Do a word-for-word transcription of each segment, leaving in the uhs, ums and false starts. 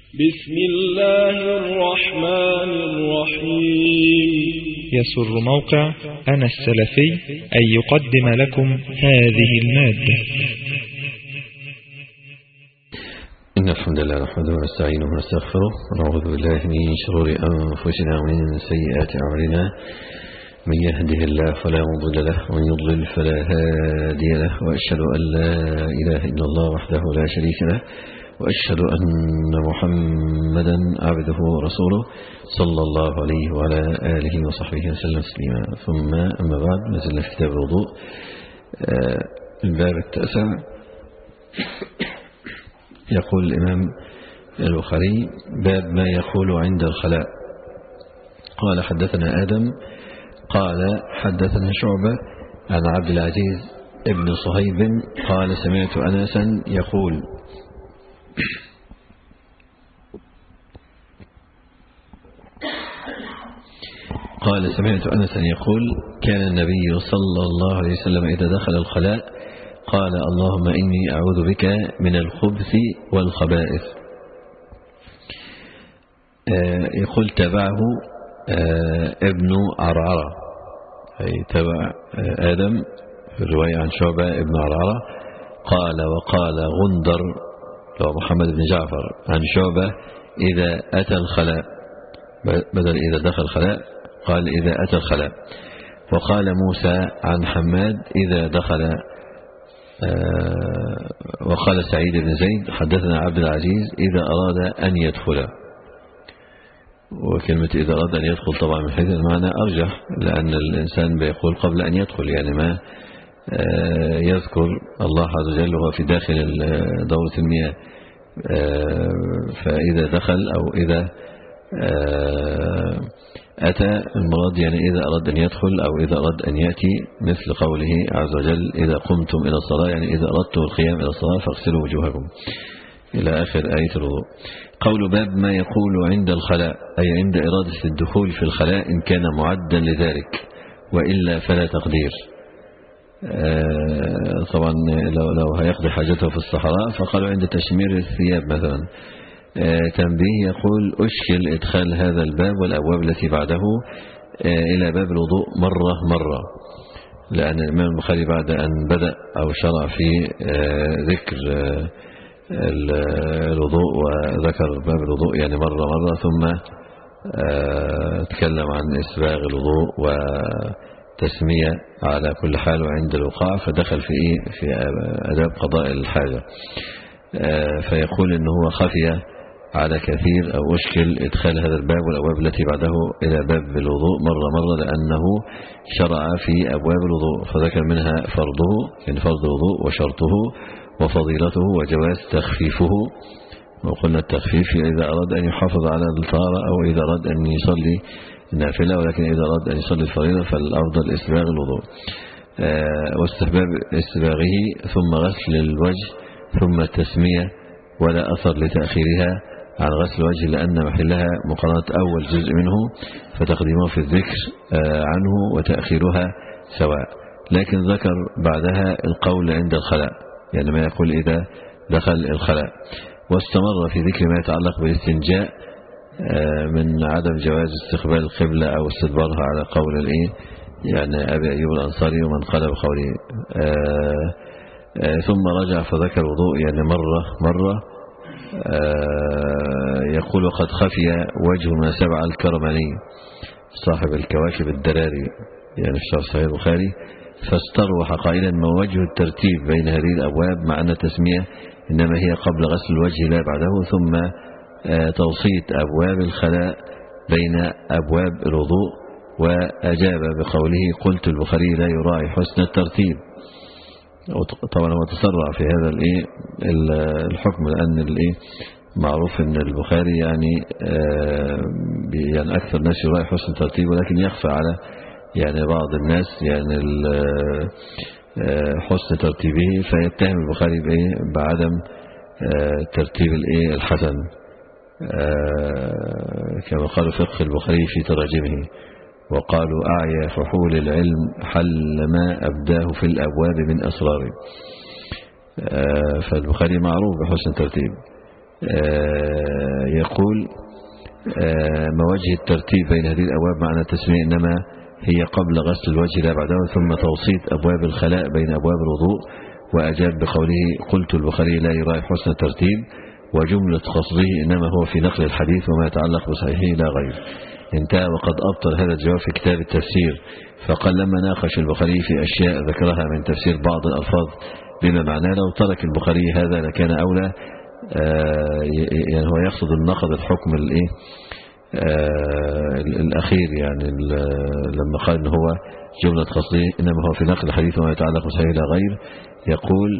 بسم الله الرحمن الرحيم. يسر موقع أنا السلفي أن يقدم لكم هذه المادة. إن الحمد لله نحمده ونستعينه ونستغفره ونعوذ بالله من شرور أنفسنا ومن سيئات أعمالنا. من يهده الله فلا مضل له ومن يضلل فلا هادي له، وأشهد أن لا إله إلا الله وحده لا شريك له، وأشهد أن محمدا عبده ورسوله صلى الله عليه وعلى آله وصحبه وسلم تسليما. ثم أما بعد، نزلنا في كتاب الوضوء الباب التاسع. يقول الإمام البخاري: باب ما يقول عند الخلاء. قال: حدثنا آدم قال: حدثنا شعبة عن عبد العزيز ابن صهيب قال: سمعت أنسا يقول: قال سمعت أنسا يقول: كان النبي صلى الله عليه وسلم إذا دخل الخلاء قال: اللهم إني أعوذ بك من الخبث والخبائث. يقول: تبعه ابن عرعرة، أي تبع آدم في الرواية عن شعبة ابن عرعرة. قال: وقال غندر لو محمد بن جعفر عن شعبة: إذا أتى الخلاء، بدل إذا دخل الخلاء قال إذا أتى الخلاء. وقال موسى عن حماد: إذا دخل. وقال سعيد بن زيد: حدثنا عبد العزيز: إذا أراد أن يدخل. وكلمة إذا أراد أن يدخل طبعا من حيث المعنى أرجح، لأن الإنسان بيقول قبل أن يدخل، يعني ما يذكر الله عز وجل وهو في داخل دورة المياه. فإذا دخل أو إذا أتى المراد يعني إذا أراد أن يدخل أو إذا أراد أن يأتي، مثل قوله عز وجل: إذا قمتم إلى الصلاة، يعني إذا أردتم القيام إلى الصلاة فاغسلوا وجوهكم، إلى آخر آية الوضوء. قول: باب ما يقول عند الخلاء، أي عند إرادة الدخول في الخلاء إن كان معدا لذلك، وإلا فلا تقدير. آه طبعا لو, لو هيقضي حاجته في الصحراء فقالوا عند تشمير الثياب مثلا. آه تنبيه: يقول: أشكل إدخال هذا الباب والأبواب التي بعده آه إلى باب الوضوء مرة مرة، لأن الإمام البخاري بعد أن بدأ أو شرع في آه ذكر آه الوضوء وذكر باب الوضوء يعني مرة مرة، ثم آه تكلم عن إسباغ الوضوء وتسمية على كل حال وعند الوقاع، فدخل في إيه في أداب قضاء الحاجة. آه فيقول إنه هو خفي على كثير أو أشكل إدخال هذا الباب والأبواب التي بعده إلى باب الوضوء مرة مرة، لأنه شرع في أبواب الوضوء فذكر منها فرضه يعني فرض الوضوء وشرطه وفضيلته وجواز تخفيفه. وقلنا التخفيف إذا أراد أن يحافظ على الطهارة أو إذا أراد أن يصلي نافلة، ولكن إذا أراد أن يصلي الفريضة فالأفضل إسباغ الوضوء واستحباب إسباغه، ثم غسل الوجه، ثم التسمية، ولا أثر لتأخيرها عن غسل الوجه لأن محلها مقارنة أول جزء منه، فتقديمه في الذكر عنه وتأخيرها سواء. لكن ذكر بعدها القول عند الخلاء، يعني ما يقول إذا دخل الخلاء. واستمر في ذكر ما يتعلق بالاستنجاء من عدم جواز استقبال القبلة أو استدبارها على قول الإيه يعني أبي أيوب الأنصاري ومن قال بقوله. ثم رجع فذكر الوضوء يعني مرة مرة. يقول: وقد خفي وجه ما سبع الكرماني صاحب الكواكب الدراري يعني في شرح صحيح البخاري، فاستروح قائلا: ما وجه الترتيب بين هذه الأبواب مع أن التسمية إنما هي قبل غسل الوجه لا بعده، ثم توصية أبواب الخلاء بين أبواب الوضوء. وأجاب بقوله: قلت البخاري لا يراعي حسن الترتيب. طبعا هو تسرع في هذا الايه الحكم، لأن الايه معروف ان البخاري يعني يعني أكثر الناس يراعي حسن الترتيب، ولكن يخفى على يعني بعض الناس يعني حسن ترتيبه، فيتهم البخاري بايه بعدم ترتيب الايه الحسن، كما قالوا فقه البخاري في تراجمه، وقالوا: أعيا فحول العلم حل ما أبداه في الأبواب من أسراره. فالبخاري معروف بحسن ترتيب. يقول ما وجه الترتيب بين هذه الأبواب؟ معنى التسمية إنما هي قبل غسل الوجه لا بعده، ثم توسيط أبواب الخلاء بين أبواب الوضوء. وأجاب بقوله قلت البخاري لا يراعي حسن الترتيب، وجملة قصده إنما هو في نقل الحديث وما يتعلق بصحيحه لا غير. انتهى. وقد أبطل هذا الجواب في كتاب التفسير، فقال لما ناقش البخاري في أشياء ذكرها من تفسير بعض الألفاظ بما معناه لو ترك البخاري هذا لكان أولى. آه يعني هو يقصد النقض الحكم الايه آه الأخير، يعني لما قال إن هو جملة قصده إنما هو في نقل الحديث وما يتعلق بصحيحه لا غير. يقول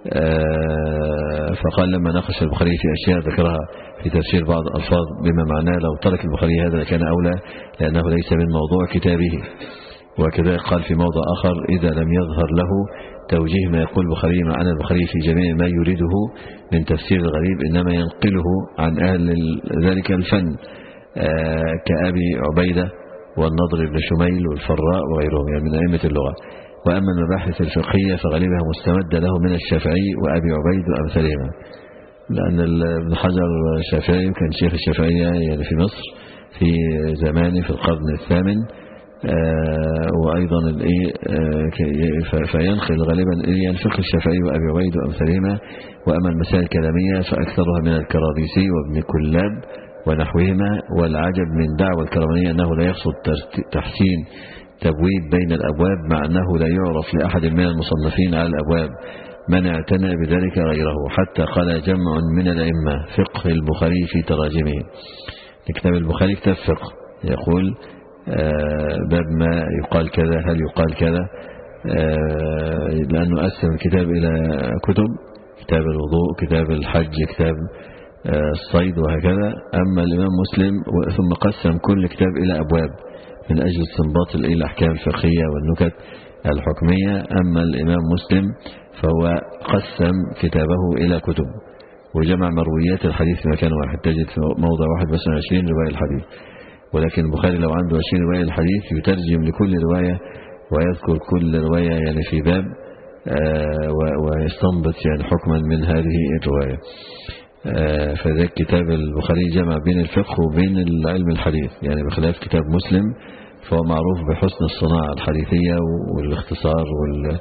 آه فقال لما ناقش البخاري في أشياء ذكرها في تفسير بعض الألفاظ بما معناه لو ترك البخاري هذا لكان أولى، لأنه ليس من موضوع كتابه. وكذلك قال في موضع آخر إذا لم يظهر له توجيه ما يقول البخاري معنى البخاري في جميع ما يريده من تفسير الغريب إنما ينقله عن أهل ذلك الفن آه كأبي عبيدة والنضر بن شميل والفراء وغيرهم يعني من أئمة اللغة. وأما المباحث الفقهية فغالبها مستمدة له من الشافعي وأبي عبيد وأمثالهما، لأن ابن حجر الشافعي كان شيخ الشافعية يعني في مصر في زمانه في القرن الثامن. آه وأيضا آه فينقل غالبا الفقه الشافعي وأبي عبيد وأمثالهما. وأما المسائل الكلامية فأكثرها من الكرابيسي وابن كلاب ونحوهما. والعجب من دعوى الكرمانية أنه لا يقصد تحسين تبويب بين الأبواب، مع أنه لا يعرف لأحد من المصنفين على الأبواب من اعتنى بذلك غيره، حتى قال جمع من الأئمة فقه البخاري في تراجمه. كتاب البخاري كتاب فقه، يقول آه باب ما يقال كذا هل يقال كذا، آه لأنه قسم الكتاب إلى كتب، كتاب الوضوء كتاب الحج كتاب آه الصيد وهكذا. أما الإمام مسلم ثم قسم كل كتاب إلى أبواب من أجل استنباط الأحكام الفقهية والنكت الحكمية. أما الإمام مسلم فهو قسم كتابه إلى كتب وجمع مرويات الحديث في مكان واحد، تجد في موضع واحد مثلا عشرين رواية الحديث. ولكن البخاري لو عنده عشرين رواية الحديث يترجم لكل رواية ويذكر كل رواية يعني في باب آه ويستنبط يعني حكما من هذه الرواية. آه فذلك كتاب البخاري جمع بين الفقه وبين العلم الحديث، يعني بخلاف كتاب مسلم فهو معروف بحسن الصناعة الحديثية والاختصار وال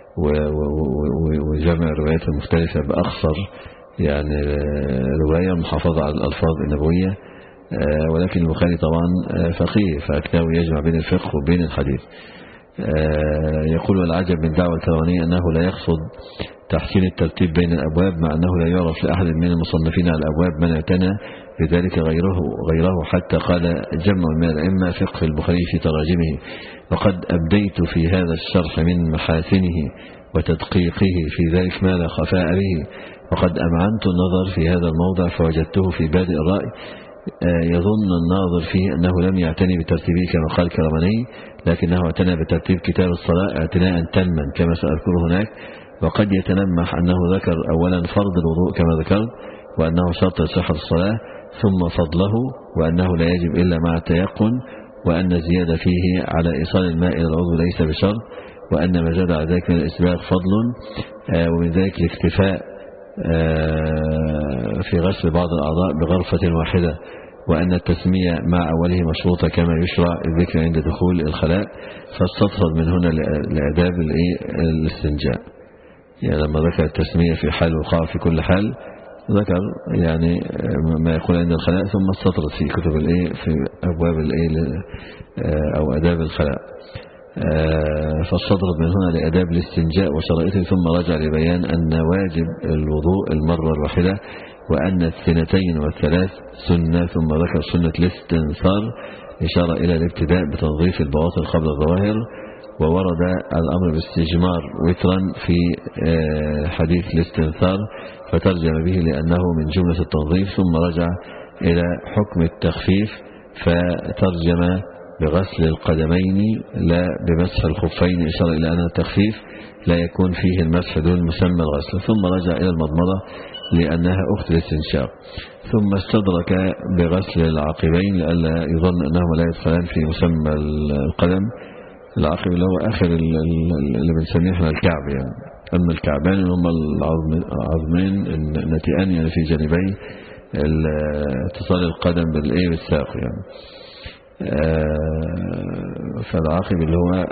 وجمع الروايات المختلفة بأقصر يعني رواية محافظة على الألفاظ النبوية. ولكن البخاري طبعا فقيه فكتابه يجمع بين الفقه وبين الحديث. يقول والعجب من دعوة الكرمانية أنه لا يقصد تحسين الترتيب بين الأبواب، مع أنه لا يعرف لأحد من المصنفين على الأبواب من اعتنى بذلك غيره غيره حتى قال جمع من الأئمة فقه البخاري في تراجمه. وقد أبديت في هذا الشرح من محاسنه وتدقيقه في ذلك ما لا خفاء به، وقد أمعنت النظر في هذا الموضع فوجدته في بادئ الرأي يظن الناظر فيه أنه لم يعتني بترتيبه كما قال الكرماني، لكنه اعتنى بترتيب كتاب الصلاة اعتناء تاما كما سأذكره هناك. وقد يتلمح أنه ذكر أولا فرض الوضوء كما ذكرت، وأنه شرط صحة الصلاة، ثم فضله وأنه لا يجب إلا مع التيقن، وأن الزيادة فيه على إيصال الماء إلى العضو ليس بشرط، وأن ما زاد على ذلك من الإسباغ فضل، ومن ذلك الاكتفاء في غسل بعض الأعضاء بغرفة واحدة، وأن التسمية مع أوله مشروطة كما يشرع الذكر عند دخول الخلاء. فاستطرد من هنا لآداب الاستنجاء، يعني لما ذكر التسمية في حال وقع في كل حال ذكر يعني ما يقول عند الخلاء، ثم استطرد في كتب الايه في أبواب الايه أو آداب الخلاء. فاستطرد من هنا لآداب الاستنجاء وشرائطه، ثم رجع لبيان أن واجب الوضوء المرة الواحدة، وأن الثنتين والثلاث سنة، ثم ذكر سنة الاستنثار إشارة إلى الابتداء بتنظيف البواطن قبل الظواهر. وورد الأمر باستجمار وترا في حديث الاستنثار فترجم به لأنه من جملة التنظيف، ثم رجع إلى حكم التخفيف فترجم بغسل القدمين لا بمسح الخفين إشارة إلى أن التخفيف لا يكون فيه المسح دون مسمى الغسل، ثم رجع إلى المضمضة لأنها أخت الاستنشاق، ثم استدرك بغسل العقبين لئلا يظن أنهما لا يدخلان في مسمى القدم. العقب اللي هو آخر اللي بنسميه احنا الكعب، يعني أما الكعبان هم العظمين النتيئان يعني في جانبي اتصال القدم بالايه بالساق يعني. فالعاقب اللي هو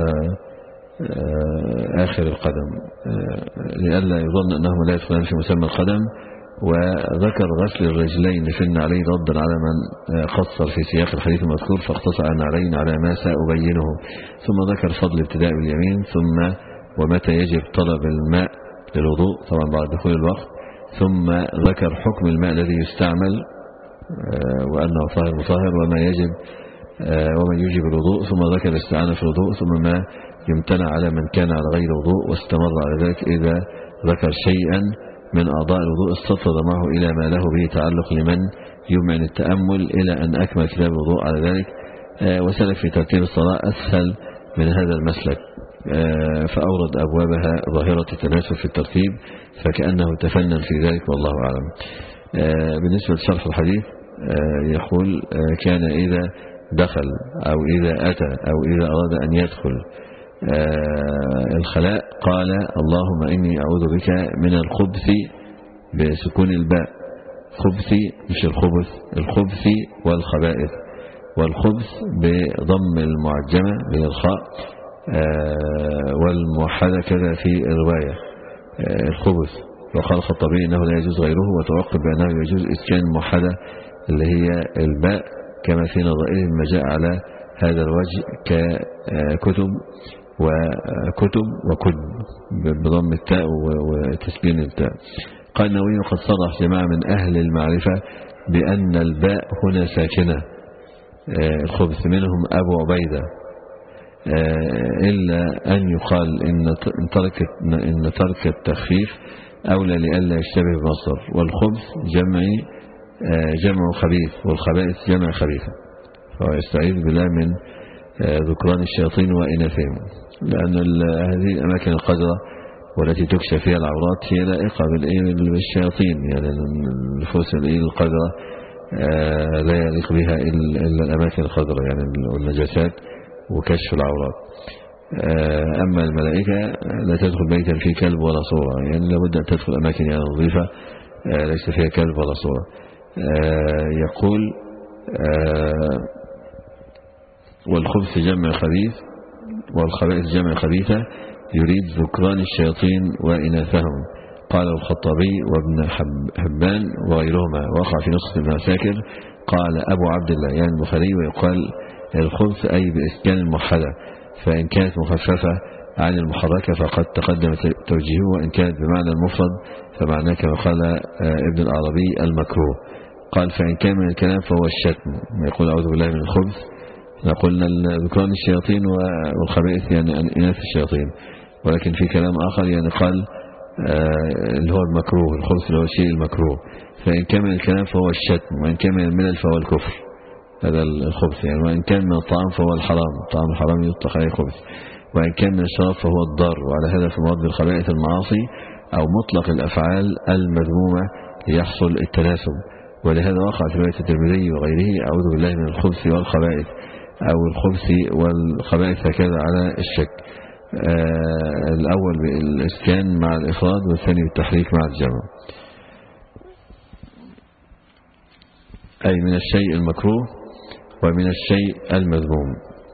آخر القدم لئلا يظن أنهم لا يدخلون في مسمى القدم. وذكر غسل الرجلين في النعلين ردا على من قصر في سياق الحديث المذكور فاقتصر على النعلين على ما سأبينه. ثم ذكر فضل ابتداء باليمين، ثم ومتى يجب طلب الماء للوضوء طبعا بعد دخول الوقت. ثم ذكر حكم الماء الذي يستعمل وأنه طاهر مطهر وما يجب وما يوجب الوضوء. ثم ذكر الاستعانة في الوضوء، ثم ما يمتنع على من كان على غير وضوء، واستمر على ذلك إذا ذكر شيئا من أعضاء الوضوء استطرد معه إلى ما له به تعلق لمن يمعن التأمل إلى أن أكمل كتاب الوضوء على ذلك. وسلك في ترتيب الصلاة أسهل من هذا المسلك، فأورد أبوابها ظاهرة التناسب في الترتيب فكأنه تفنن في ذلك والله أعلم. بالنسبة لشرح الحديث يقول كان إذا دخل أو إذا أتى أو إذا أراد أن يدخل الخلاء قال اللهم إني أعوذ بك من الخبث بسكون الباء، خبث مش الخبث، الخبث والخبائث، والخبث بضم المعجمة للخاء والموحدة كذا في الرواية الخبث. وقال الخطابي إنه لا يجوز غيره، وتوقف بأنه يجوز إسكان الموحدة اللي هي الباء كما في نظائر ما جاء على هذا الوجه ككتب وكتب وكتب بضم التاء وتسكين التاء. قال النووي قد صرح جماعة من أهل المعرفة بأن الباء هنا ساكنة الخبث، منهم أبو عبيدة، إلا أن يقال إن ترك إن ترك التخفيف أولى لئلا يشتبه بمصدر. والخبث جمع جمع خبيث، والخبائث جمع خبيثة، فهو يستعيذ بالله من ذكران الشياطين وإناثهم، لأن هذه الأماكن القذرة والتي تكشف فيها العورات هي لائقة بالشياطين، يعني النفوس القذرة لا يليق بها إلا الأماكن القذرة يعني والنجاسات وكشف العورات. أما الملائكة لا تدخل بيتا فيه كلب ولا صورة، يعني لابد أن تدخل أماكن يعني نظيفة ليس فيها كلب ولا صورة. يقول والخبث جمع خبيث والخبائث جمع خبيثة، يريد ذكران الشياطين وإناثهم. قال الخطابي وابن حبان وغيرهما، وقع في نسخة ابن عساكر قال أبو عبد الله يعني البخاري، ويقال الخبث أي بإسكان الموحدة، فإن كانت مخففة عن المحركة فقد تقدم توجيهه، وإن كانت بمعنى المفرد فمعناه كما قال ابن العربي المكروه. قال فإن كان من الكلام فهو الشتم، يقول أعوذ بالله من الخبث، قلنا ذكران الشياطين والخبائث يعني إناث الشياطين، ولكن في كلام آخر يعني قال اللي هو المكروه، الخبث اللي هو الشيء المكروه. فإن كان من الكلام فهو الشتم، وإن كان من الملل فهو الكفر، هذا الخبث يعني. وإن كان من الطعام فهو الحرام، طعام الحرام يطلق عليه خبث. وإن كان من الشراب فهو الضار، وعلى هذا في مراد بالخبائث المعاصي أو مطلق الأفعال المذمومة ليحصل التناسب. ولهذا وقع في رواية الترمذي وغيره أعوذ بالله من الخبث والخبائث أو الخبث والخبائث هكذا على الشك. آه الأول بالإسكان مع الإفراد، والثاني بالتحريك مع الجمع. أي من الشيء المكروه ومن الشيء المذموم،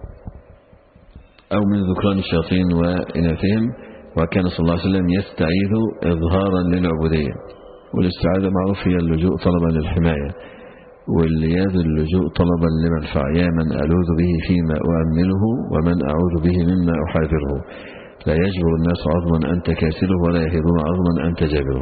أو من ذكران الشياطين وإناثهم. وكان صلى الله عليه وسلم يستعيذ إظهارا للعبودية، والاستعاذة معروف هي اللجوء طلبا للحماية، واللياذ اللجوء طلبا لمنفع. يا من ألوذ به فيما أؤمله، ومن أعوذ به مما أحاذره. لا يجبر الناس عظما أنت كاسله، ولا يهدون عظما أنت جابره.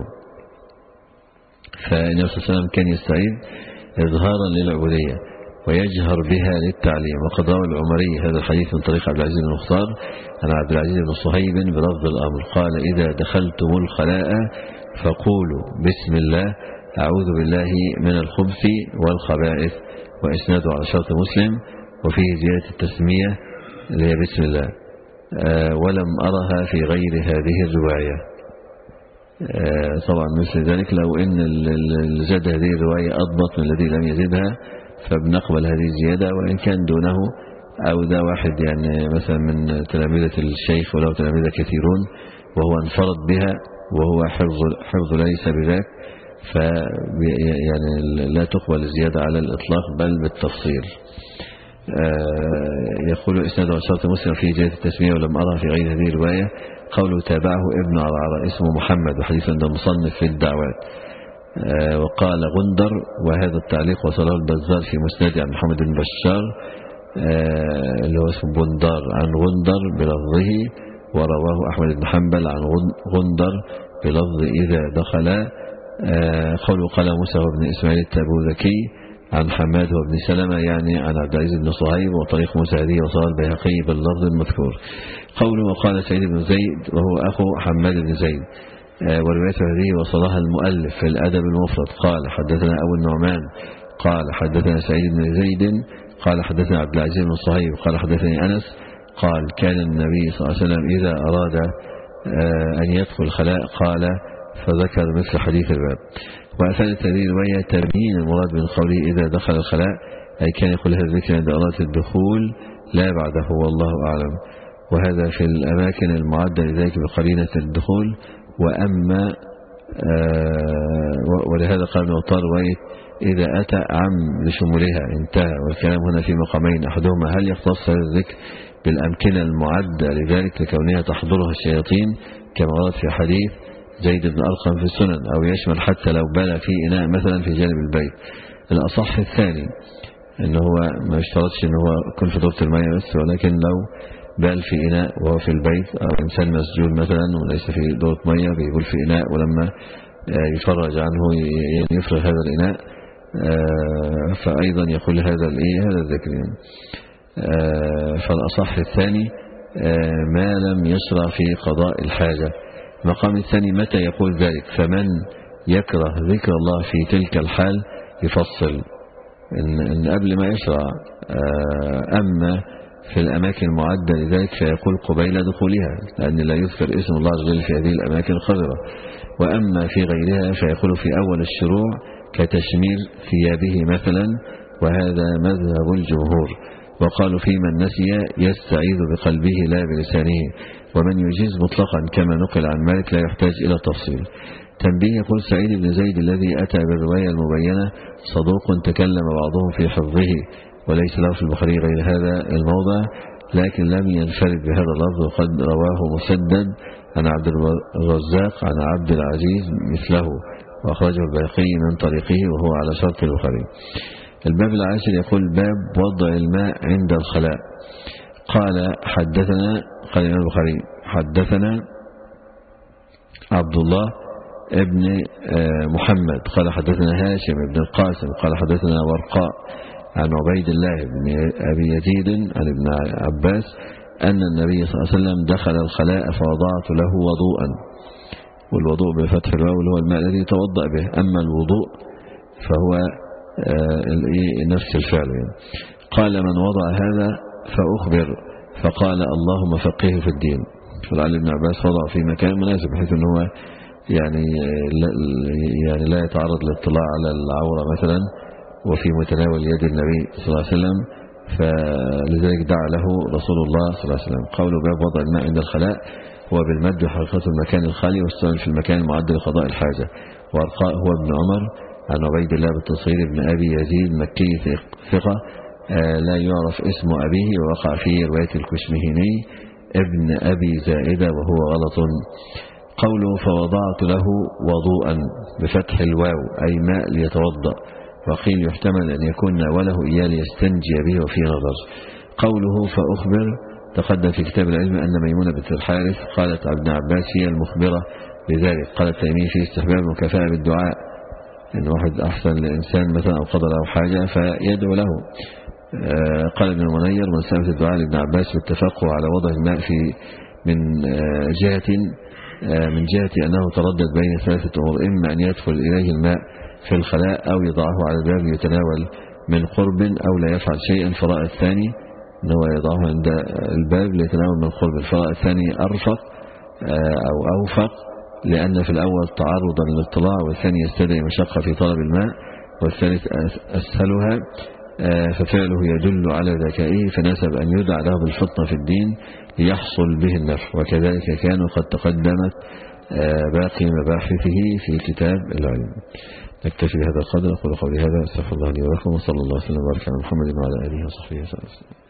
فالنبي صلى الله عليه وسلم كان يستعيذ إظهارا للعبودية ويجهر بها للتعليم. وقد روى العمري هذا الحديث من طريق عبد العزيز بن مختار عن عبد العزيز بن صهيب بلفظ الأمر قال إذا دخلتم الخلاء فقولوا بسم الله أعوذ بالله من الخبث والخبائث، وإسناده على شرط مسلم، وفيه زيادة التسمية اللي هي بسم الله. آه ولم أرها في غير هذه الرواية. آه طبعا مثل ذلك لو إن اللي زاد هذه الرواية أضبط من الذي لم يزدها فبنقبل هذه الزيادة، وإن كان دونه أو ذا واحد يعني مثلا من تلاميذة الشيخ ولو تلاميذة كثيرون وهو انفرد بها وهو حفظ, حفظ ليس بذاك، ف يعني لا تقبل الزيادة على الإطلاق بل بالتفصيل. يقول إسناد وشرط مسلم في جهة التسمية ولم أرى في غير هذه الرواية. قوله تابعه ابن عرعر اسمه محمد وحديث عند المصنف في الدعوات. وقال غندر، وهذا التعليق وصله البزار في مسند عن محمد بن بشار اللي هو اسمه بندار عن غندر بلفظه، ورواه أحمد بن حنبل عن غندر بلفظ إذا دخل. قوله قال موسى بن إسماعيل التبوذكي عن حماد وابن سلمة يعني عن عبد العزيز بن صهيب، وطريق موسى هذه وصل البيهقي باللفظ المذكور. قوله وقال سعيد بن زيد وهو أخو حماد بن زيد، ورواية هذه وصلها المؤلف في الأدب المفرد. قال حدثنا أبو النعمان قال حدثنا سعيد بن زيد قال حدثنا عبد العزيز بن صهيب قال حدثني أنس قال كان النبي صلى الله عليه وسلم إذا أراد أن يدخل خلاء قال، فذكر مثل حديث الباب. وأفادت هذه الرواية تبيين المراد من قوله إذا دخل الخلاء، أي كان يقول هذا الذكر عند أراد الدخول لا بعده والله أعلم. وهذا في الأماكن المعدة لذلك بقرينة الدخول. وأما آه ولهذا قال ابن عطار رواية إذا أتى عم لشمولها انتهى. والكلام هنا في مقامين، أحدهما هل يختص هذا الذكر بالأمكنة المعدة لذلك لكونها تحضرها الشياطين كما ورد في حديث زيد بن أرقم في السنن، أو يشمل حتى لو بال في إناء مثلا في جانب البيت. الأصح الثاني إنه هو ما يشترطش إنه هو يكون في دورة المياه بس، ولكن لو بال في إناء وهو في البيت، أو إنسان مسجون مثلا وليس في دورة مياه بيقول في إناء، ولما يفرج عنه يفرغ هذا الإناء فأيضا يقول هذا الإيه هذا الذكر يعني. فالأصح الثاني ما لم يشرع في قضاء الحاجة. المقام الثاني متى يقول ذلك، فمن يكره ذكر الله في تلك الحال يفصل إن, إن قبل ما يشرع. أما في الأماكن المعدة لذلك فيقول قبيل دخولها، لأن لا يذكر اسم الله عز وجل في هذه الأماكن الخضرة. وأما في غيرها فيقول في أول الشروع كتشمير ثيابه مثلا، وهذا مذهب الجمهور. وقالوا في من نسي يستعيذ بقلبه لا بلسانه، ومن يجيز مطلقا كما نقل عن مالك لا يحتاج إلى تفصيل. تنبيه يقول سعيد بن زيد الذي أتى بالرواية المبينة صدوق تكلم بعضهم في حفظه، وليس له في البخاري غير هذا الموضع، لكن لم ينفرد بهذا اللفظ، وقد رواه مسدد عن عبد الرزاق عن عبد العزيز مثله، وأخرجه البيهقي من طريقه وهو على شرط البخاري. الباب العاشر يقول باب وضع الماء عند الخلاء. قال حدثنا قال الإمام البخاري حدثنا عبد الله ابن محمد قال حدثنا هاشم بن القاسم قال حدثنا ورقاء عن عبيد الله بن أبي يزيد عن ابن عباس أن النبي صلى الله عليه وسلم دخل الخلاء فوضعت له وضوءا، والوضوء بفتح الواو اللي هو الماء الذي يتوضأ به، أما الوضوء فهو نفس الفعل يعني. قال من وضع هذا فأخبر، فقال اللهم فقهه في الدين. فلعل ابن عباس وضع في مكان مناسب بحيث أنه يعني لا, يعني لا يتعرض للاطلاع على العورة مثلا، وفي متناول يد النبي صلى الله عليه وسلم، فلذلك دعا له رسول الله صلى الله عليه وسلم. قوله باب وضع الماء عند الخلاء هو بالمد وحقيقة المكان الخالي، واستعمل في المكان المعد لقضاء الحاجة. وارقاء هو ابن عمر عن عبيد الله بالتصغير ابن أبي يزيد مكي ثقة لا يعرف اسم أبيه، ووقع فيه رواية الكشمهيني ابن أبي زائدة وهو غلط. قوله فوضعت له وضوءا بفتح الواو أي ماء ليتوضأ، وقيل يحتمل أن يكون ناوله إياه ليستنجي به وفي نظر. قوله فأخبر تقدم في كتاب العلم أن ميمونة بنت الحارث قالت ابن عباس هي المخبرة لذلك. قالت تيمية في استحباب المكافأة بالدعاء، إن واحد أحسن لإنسان مثلا أو قدر له حاجة فيدعو له. قال ابن المنير من سألت الدعاء لابن عباس بالتفقه على وضع الماء في من جهة من جهة أنه تردد بين ثلاثة أمور، إما أن يدخل إليه الماء في الخلاء أو يضعه على الباب يتناول من قرب، أو لا يفعل شيئا. فرأى الثاني أنه يضعه عند الباب ليتناول من قرب. فرأى الثاني أرفق أو أوفق، لأن في الأول تعرضا للاطلاع، والثاني يستدعي مشقة في طلب الماء، والثالث أسهلها، ففعله يدل على ذكائه، فناسب أن يدعى له بالفطنة في الدين ليحصل به النفع. وكذلك كانوا قد تقدمت باقي مباحثه في كتاب العلم. نكتفي بهذا القدر. أقول قولي هذا، استغفر الله لي ولكم، وصلى الله وسلم وبارك على محمد وعلى آله وصحبه وسلم.